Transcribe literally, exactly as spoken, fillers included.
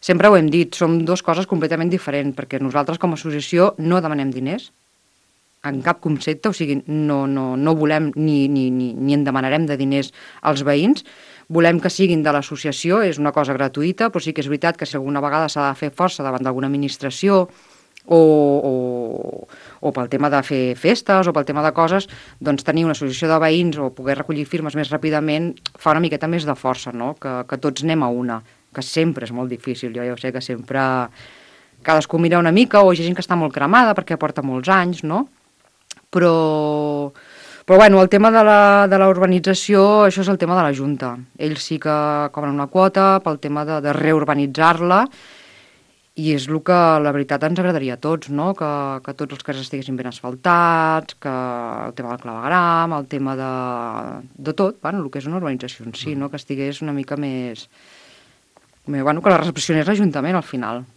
sempre ho hem dit, som dues coses completament diferents, perquè nosaltres com a associació no demanem diners, en cap concepte, o sigui, no, no, no volem ni, ni, ni, ni en demanarem de diners als veïns, volem que siguin de l'associació, és una cosa gratuïta, però sí que és veritat que si alguna vegada s'ha de fer força davant d'alguna administració o, o, o pel tema de fer festes o pel tema de coses, doncs tenir una associació de veïns o poder recollir firmes més ràpidament fa una miqueta més de força, no? Que, que tots anem a una, que sempre és molt difícil, jo ja ho sé que sempre cadascú mira una mica o hi ha gent que està molt cremada perquè porta molts anys, no? Però, però bueno, el tema de la, de la urbanització, això és el tema de la Junta. Ells sí que cobren una quota pel tema de, de reurbanitzar-la i és el que la veritat ens agradaria a tots, no? Que, que tots els carrers estiguessin ben asfaltats, que el tema del clavegram, el tema de, de tot, bueno, el que és una urbanització en si, no? Que estigués una mica més... Bueno, que la recepcionés l'Ajuntament al final.